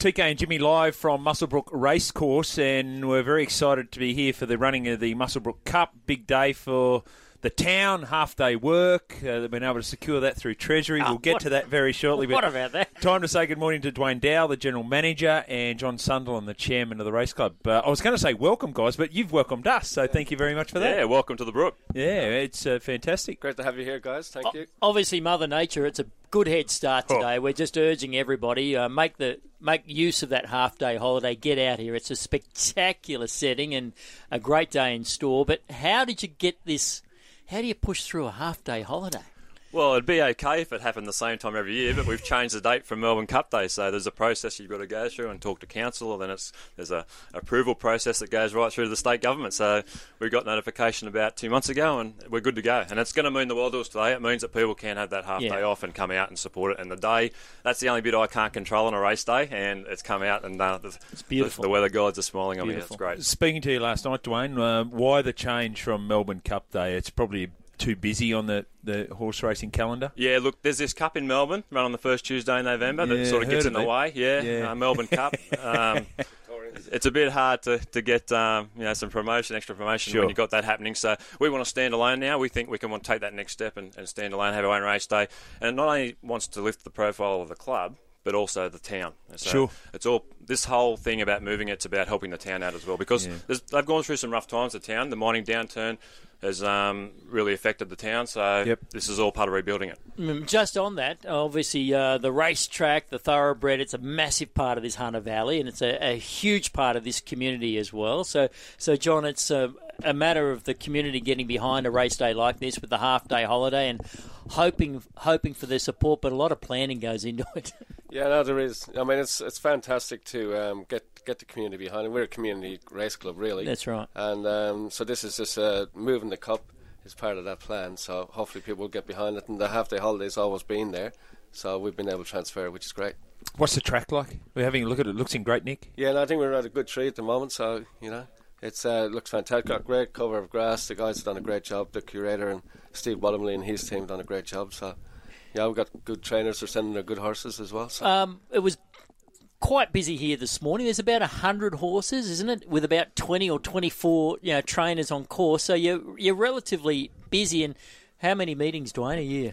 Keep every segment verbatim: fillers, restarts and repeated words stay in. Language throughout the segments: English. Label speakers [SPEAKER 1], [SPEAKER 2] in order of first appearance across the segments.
[SPEAKER 1] T K and Jimmy live from Muswellbrook Racecourse, and we're very excited to be here for the running of the Muswellbrook Cup. Big day for the town, half-day work. Uh, they've been able to secure that through Treasury.
[SPEAKER 2] Oh,
[SPEAKER 1] we'll get
[SPEAKER 2] what,
[SPEAKER 1] to that very shortly.
[SPEAKER 2] What
[SPEAKER 1] but
[SPEAKER 2] about that?
[SPEAKER 1] Time to say good morning to Dwayne Dow, the General Manager, and John Sunderland, the Chairman of the Race Club. Uh, I was going to say welcome, guys, but you've welcomed us, so thank you very much for that.
[SPEAKER 3] Yeah, welcome to the Brook.
[SPEAKER 1] Yeah, it's uh, fantastic.
[SPEAKER 4] Great to have you here, guys. Thank you.
[SPEAKER 2] Obviously, Mother Nature, it's a good head start today.
[SPEAKER 1] Oh.
[SPEAKER 2] We're just urging everybody, uh, make the make use of that half-day holiday. Get out here. It's a spectacular setting and a great day in store. But how did you get this? How do you push through a half-day holiday?
[SPEAKER 3] Well, it'd be okay if it happened the same time every year, but we've changed the date from Melbourne Cup Day, so there's a process you've got to go through and talk to council, and then it's there's a approval process that goes right through to the state government. So we got notification about two months ago, and we're good to go. And it's going to mean the world to us today. It means that people can have that half
[SPEAKER 2] Yeah.
[SPEAKER 3] day off and come out and support it. And the day, that's the only bit I can't control on a race day, and it's come out, and uh, the,
[SPEAKER 2] It's beautiful.
[SPEAKER 3] The, the weather gods are smiling on me.
[SPEAKER 2] Beautiful.
[SPEAKER 3] It's great.
[SPEAKER 1] Speaking to you last night, Dwayne, uh, why the change from Melbourne Cup Day? It's probably too busy on the, the horse racing calendar.
[SPEAKER 3] Yeah, look, there's this cup in Melbourne, run on the first Tuesday in November, that
[SPEAKER 1] Yeah,
[SPEAKER 3] sort of gets
[SPEAKER 1] heard
[SPEAKER 3] in
[SPEAKER 1] of
[SPEAKER 3] the
[SPEAKER 1] it.
[SPEAKER 3] way. Yeah,
[SPEAKER 1] Yeah.
[SPEAKER 3] Uh, Melbourne Cup. Um, it's a bit hard to, to get um, you know some promotion, extra promotion
[SPEAKER 1] Sure.
[SPEAKER 3] when you've got that happening. So we want to stand alone now. We think we can want to take that next step and, and stand alone, have our own race day. And it not only wants to lift the profile of the club, but also the town. So
[SPEAKER 1] Sure.
[SPEAKER 3] It's all this whole thing about moving. It's about helping the town out as well, because
[SPEAKER 1] Yeah.
[SPEAKER 3] there's they've gone through some rough times. The town, the mining downturn, has um, really affected the town. So
[SPEAKER 1] Yep.
[SPEAKER 3] this is all part of rebuilding it.
[SPEAKER 2] Mm, Just on that, obviously, uh, the racetrack, the thoroughbred, it's a massive part of this Hunter Valley, and it's a, a huge part of this community as well. So, so John, it's a, a matter of the community getting behind a race day like this with the half-day holiday and hoping hoping for their support, but a lot of planning goes into it.
[SPEAKER 4] Yeah, no, there is. I mean, it's it's fantastic to um, get get the community behind it. We're a community race club, really.
[SPEAKER 2] That's right.
[SPEAKER 4] And um, so this is just uh, moving the cup is part of that plan. So hopefully people will get behind it. And the half-day holiday's always been there, so we've been able to transfer, which is great.
[SPEAKER 1] What's the track like? We're having a look at it. It looks in great nick.
[SPEAKER 4] Yeah, and I think we're at a good tree at the moment. So you know, it's uh, looks fantastic. Got a great cover of grass. The guys have done a great job. The curator and Steve Bottomley and his team done a great job. So yeah, we've got good trainers. They're sending their good horses as well. So.
[SPEAKER 2] Um, it was quite busy here this morning. There's about one hundred horses, isn't it, with about twenty or twenty-four you know, trainers on course. So you're, you're relatively busy. And how many meetings, Dwayne, a year?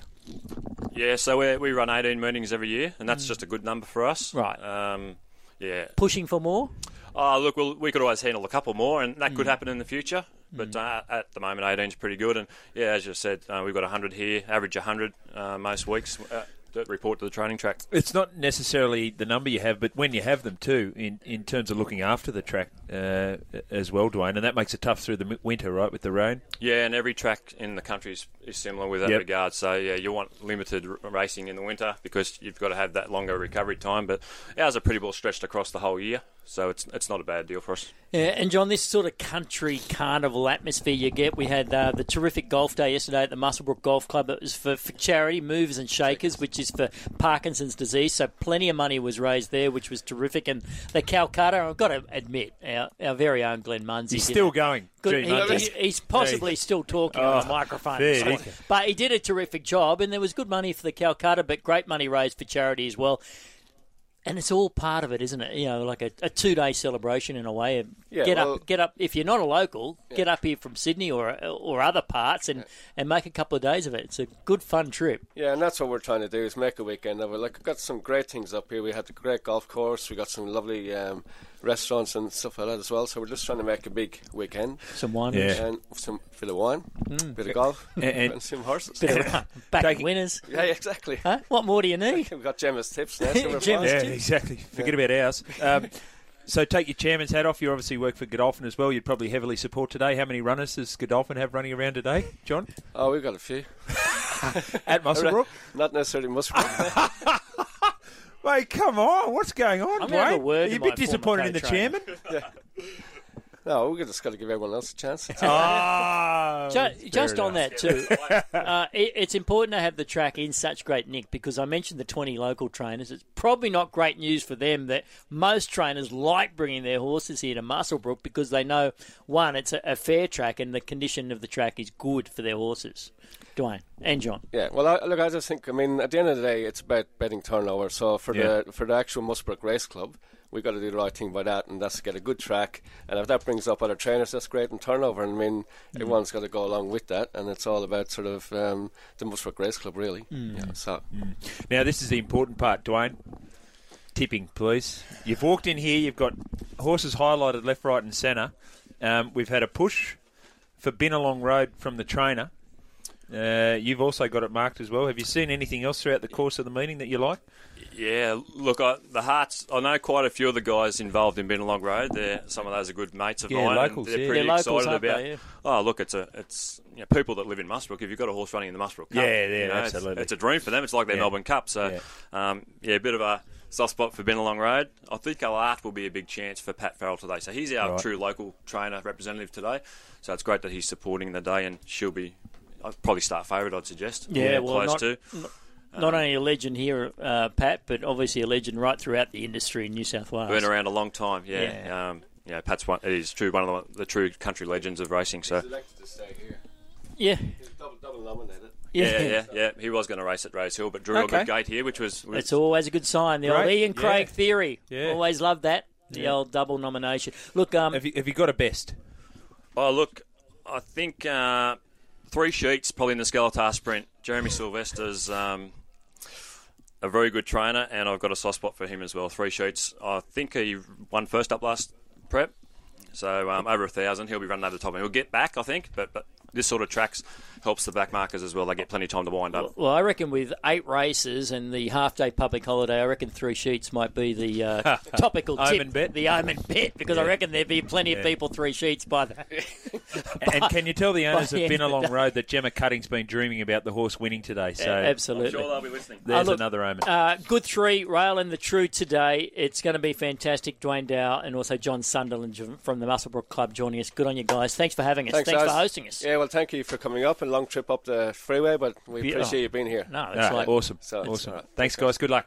[SPEAKER 3] Yeah, so we we run eighteen meetings every year, and that's just a good number for us.
[SPEAKER 2] Right.
[SPEAKER 3] Um, yeah.
[SPEAKER 2] Pushing for more?
[SPEAKER 3] Oh, look, well, we could always handle a couple more, and that could happen in the future. But uh, at the moment, eighteen is pretty good. And, yeah, as you said, uh, we've got one hundred here, average one hundred uh, most weeks uh, that report to the training track.
[SPEAKER 1] It's not necessarily the number you have, but when you have them too, in, in terms of looking after the track uh, as well, Dwayne, and that makes it tough through the m- winter, right, with the rain?
[SPEAKER 3] Yeah, and every track in the country is, is similar with that
[SPEAKER 1] Yep.
[SPEAKER 3] regard. So, yeah, you want limited r- racing in the winter because you've got to have that longer recovery time. But ours are pretty well stretched across the whole year, so it's it's not a bad deal for us.
[SPEAKER 2] Yeah, and John, this sort of country carnival atmosphere you get. We had uh, the terrific golf day yesterday at the Muswellbrook Golf Club. It was for, for charity, Movers and Shakers, which is for Parkinson's disease. So plenty of money was raised there, which was terrific. And the Calcutta, I've got to admit, our, our very own Glenn Munsey.
[SPEAKER 1] He's
[SPEAKER 2] did
[SPEAKER 1] still
[SPEAKER 2] a-
[SPEAKER 1] going.
[SPEAKER 2] Good.
[SPEAKER 1] Gee,
[SPEAKER 2] He-
[SPEAKER 1] Munsey.
[SPEAKER 2] he's, he's possibly still talking on the microphone.
[SPEAKER 1] fair
[SPEAKER 2] So-
[SPEAKER 1] dinkum.
[SPEAKER 2] but he did a terrific job, and there was good money for the Calcutta, but great money raised for charity as well. And it's all part of it, isn't it? You know, like a, a two-day celebration in a way.
[SPEAKER 4] Yeah,
[SPEAKER 2] get
[SPEAKER 4] well-
[SPEAKER 2] up, get up. If you're not a local, get up here from Sydney or or other parts, and, and make a couple of days of it. It's a good, fun trip.
[SPEAKER 4] Yeah, and that's what we're trying to do is make a weekend of it. Like, we've got some great things up here. We had the great golf course. We got some lovely um, restaurants and stuff like that as well. So we're just trying to make a big weekend.
[SPEAKER 2] Some wine,
[SPEAKER 1] Yeah.
[SPEAKER 4] And some bit of wine, bit of golf,
[SPEAKER 1] And-
[SPEAKER 4] and,
[SPEAKER 1] and-
[SPEAKER 4] some horses.
[SPEAKER 2] bit of back
[SPEAKER 1] Taking-
[SPEAKER 2] winners.
[SPEAKER 4] Yeah, exactly.
[SPEAKER 2] Huh? What more do you need?
[SPEAKER 4] We've got Gemma's tips now. So we're
[SPEAKER 2] Gemma's
[SPEAKER 4] fine.
[SPEAKER 1] Yeah, exactly. Forget about ours. Um, so take your chairman's hat off. You obviously work for Godolphin as well. You'd probably heavily support today. How many runners does Godolphin have running around today, John?
[SPEAKER 4] Oh, we've got a few.
[SPEAKER 1] At Muswellbrook?
[SPEAKER 4] Not necessarily Muswellbrook.
[SPEAKER 1] Mate, come on. What's going on,
[SPEAKER 2] I'm gonna have a
[SPEAKER 1] Dwayne?
[SPEAKER 2] word
[SPEAKER 1] Are
[SPEAKER 2] to
[SPEAKER 1] you a
[SPEAKER 2] my
[SPEAKER 1] bit disappointed in the
[SPEAKER 2] former
[SPEAKER 1] chairman?
[SPEAKER 4] No, we've just got to give everyone else a chance.
[SPEAKER 1] Oh,
[SPEAKER 2] Ju- just
[SPEAKER 1] fair
[SPEAKER 2] on
[SPEAKER 1] enough.
[SPEAKER 2] that too, uh, it, it's important to have the track in such great nick because I mentioned the twenty local trainers. It's probably not great news for them that most trainers like bringing their horses here to Muswellbrook because they know, one, it's a, a fair track and the condition of the track is good for their horses. Dwayne and John.
[SPEAKER 4] Yeah, well, I, look, I just think, I mean, at the end of the day, it's about betting turnover. So for
[SPEAKER 1] Yeah.
[SPEAKER 4] the for the actual Muswellbrook Race Club, we've got to do the right thing by that, and that's get a good track. And if that brings up other trainers, that's great in turnover. And I mean, mm. everyone's got to go along with that, and it's all about sort of um, the Musbrook Race Club, really. Mm. Yeah, so.
[SPEAKER 1] Mm. Now, this is the important part, Dwayne. Tipping, please. You've walked in here, you've got horses highlighted left, right and centre. Um, we've had a push for Binalong Road from the trainer. Uh, you've also got it marked as well. Have you seen anything else throughout the course of the meeting that you like?
[SPEAKER 3] Yeah, look, I, the Hearts, I know quite a few of the guys involved in Binalong Road. They're, some of those are good mates of
[SPEAKER 1] yeah,
[SPEAKER 3] mine.
[SPEAKER 1] Locals,
[SPEAKER 3] they're
[SPEAKER 1] yeah,
[SPEAKER 3] pretty
[SPEAKER 2] they're
[SPEAKER 3] excited
[SPEAKER 2] locals,
[SPEAKER 3] about
[SPEAKER 2] they, yeah.
[SPEAKER 3] Oh, look, it's a it's you know, people that live in Musbrook. If you've got a horse running in the Musbrook Cup,
[SPEAKER 1] yeah, yeah,
[SPEAKER 3] you know,
[SPEAKER 1] absolutely.
[SPEAKER 3] It's, it's a dream for them. It's like their
[SPEAKER 1] yeah.
[SPEAKER 3] Melbourne Cup. So, yeah. Um, yeah, a bit of a soft spot for Binalong Road. I think Alart will be a big chance for Pat Farrell today. So he's our
[SPEAKER 1] right.
[SPEAKER 3] true local trainer representative today. So it's great that he's supporting the day, and she'll be I'd probably start favourite, I'd suggest.
[SPEAKER 2] Yeah, well,
[SPEAKER 3] close
[SPEAKER 2] not,
[SPEAKER 3] to.
[SPEAKER 2] Not, not only a legend here, uh, Pat, but obviously a legend right throughout the industry in New South Wales.
[SPEAKER 3] Been around a long time, yeah.
[SPEAKER 2] Yeah,
[SPEAKER 3] um, yeah Pat's one. He's true, one of the, the true country legends of racing. So.
[SPEAKER 4] He's elected to stay here.
[SPEAKER 2] Yeah.
[SPEAKER 4] He's double, double nominated.
[SPEAKER 3] Yeah, yeah, yeah, yeah. He was going to race at Rose Hill, but drew
[SPEAKER 1] Okay.
[SPEAKER 3] a good gate here, which was... was
[SPEAKER 2] It's always a good sign. The old
[SPEAKER 1] Great.
[SPEAKER 2] Ian Craig
[SPEAKER 1] Yeah.
[SPEAKER 2] theory.
[SPEAKER 1] Yeah.
[SPEAKER 2] Always loved that. The
[SPEAKER 1] Yeah.
[SPEAKER 2] old double nomination. Look, um,
[SPEAKER 1] Have you, have you got a best?
[SPEAKER 3] Oh, look, I think uh, three sheets, probably in the Skeletar Sprint. Jeremy Sylvester's um, a very good trainer, and I've got a soft spot for him as well. Three sheets. I think he won first up last prep, so um, over a thousand. He'll be running over the top, and he'll get back, I think, but... but this sort of tracks helps the back markers as well. They get plenty of time to wind up.
[SPEAKER 2] well, I reckon with eight races and the half-day public holiday, I reckon three sheets might be the uh, topical tip.
[SPEAKER 1] Omen bet.
[SPEAKER 2] The omen bet, because
[SPEAKER 1] Yeah.
[SPEAKER 2] I reckon there'd be plenty of
[SPEAKER 1] Yeah.
[SPEAKER 2] people three sheets by the...
[SPEAKER 1] And can you tell the owners
[SPEAKER 2] by
[SPEAKER 1] of
[SPEAKER 2] the end of the
[SPEAKER 1] Binalong
[SPEAKER 2] day.
[SPEAKER 1] Road that Gemma Cutting's been dreaming about the horse winning today? So
[SPEAKER 2] Absolutely.
[SPEAKER 3] I'm sure they'll be listening.
[SPEAKER 1] there's
[SPEAKER 2] Uh, look,
[SPEAKER 1] another omen.
[SPEAKER 2] Uh, good three, Rail and the True today. It's going to be fantastic. Dwayne Dow and also John Sunderland from the Muswellbrook Club joining us. Good on you guys. Thanks for having us.
[SPEAKER 4] Thanks,
[SPEAKER 2] Thanks,
[SPEAKER 4] guys.
[SPEAKER 2] for hosting us.
[SPEAKER 4] Yeah, well, thank you for coming up. A long trip up the freeway, but we
[SPEAKER 2] Yeah.
[SPEAKER 4] appreciate you being here.
[SPEAKER 2] No, it's
[SPEAKER 1] All right,
[SPEAKER 2] like
[SPEAKER 1] awesome.
[SPEAKER 4] So it's
[SPEAKER 1] awesome.
[SPEAKER 4] all right.
[SPEAKER 1] Thanks, guys. Good luck.